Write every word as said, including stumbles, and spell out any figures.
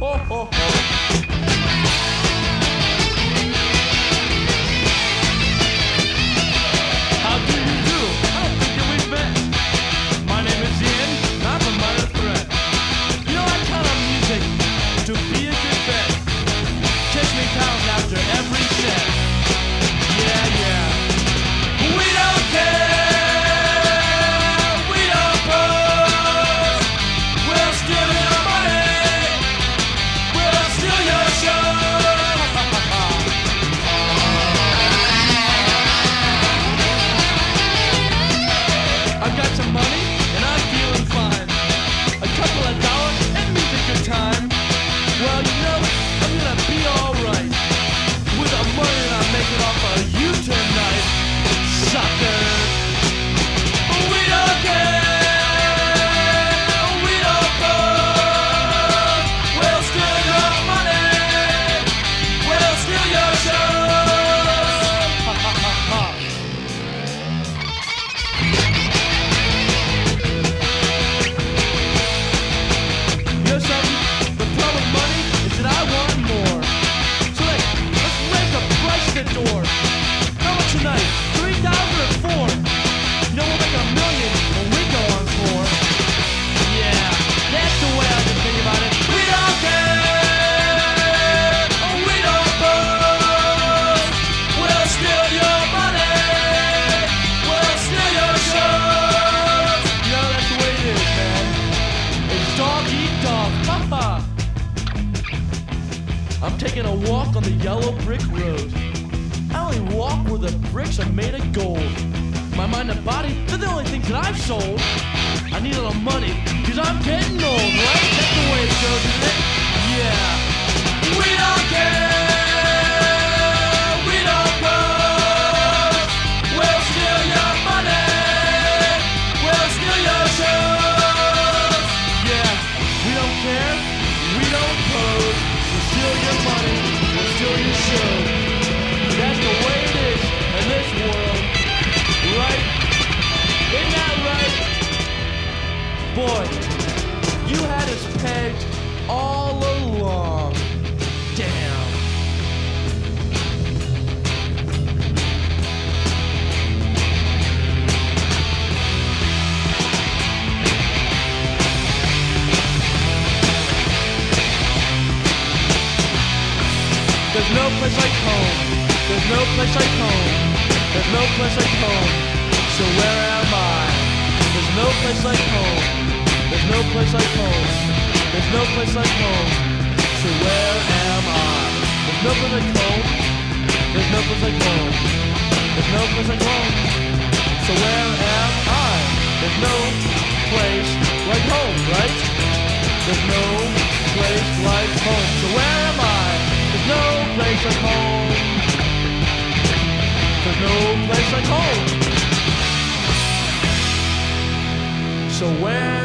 ho, ho, ho. How do you do? I don't think that we've met. My name is Ian, and I'm a minor threat. You know, I count on music to be a good bet. Catch me pounds after every set. Yeah, yeah. We don't care. We don't pose. We'll steal your money. We'll steal your show. I've got some money and I'm feeling fine. A couple of dollars and means a good time. Well, you know, I'm gonna be alright with the money that I'm making off of you tonight, sucker. We don't care. We don't pose. We'll steal your money. We'll steal your show. Ha ha ha ha. You know something? The problem with money is that I want more. So like, let's raise the price at the door. How much tonight? Three thousand or four? You know we'll make a million when we go on tour. Yeah, that's the way I can think about it. We don't care. Oh, we don't pose. We'll steal your money. We'll steal your shows. You know that's the way it is, man. It's dog eat dog. Ha ha. I'm taking a walk on the yellow brick road. I only walk where the bricks are made of gold. My mind and body, they're the only things that I've sold. I need a little money, cause I'm getting old, right? That's the way it goes, isn't it? Yeah. We don't care. We don't pose. We'll steal your money. We'll steal your shows. Yeah. We don't care. We don't pose. We'll steal your money. We'll steal your shows. That's the way it is in this world, right? Isn't that right? Boy, you had us pegged all along. Damn. There's no place like home. There's no place like home. There's no place like home. So where am I? There's no place like home. There's no place like home. There's no place like home. So where am I? There's no place like home. There's no place like home. There's no place like home. So where am I? There's no place like home, right? There's no place like home. So where am I? There's no place like home. There's no place like home. So where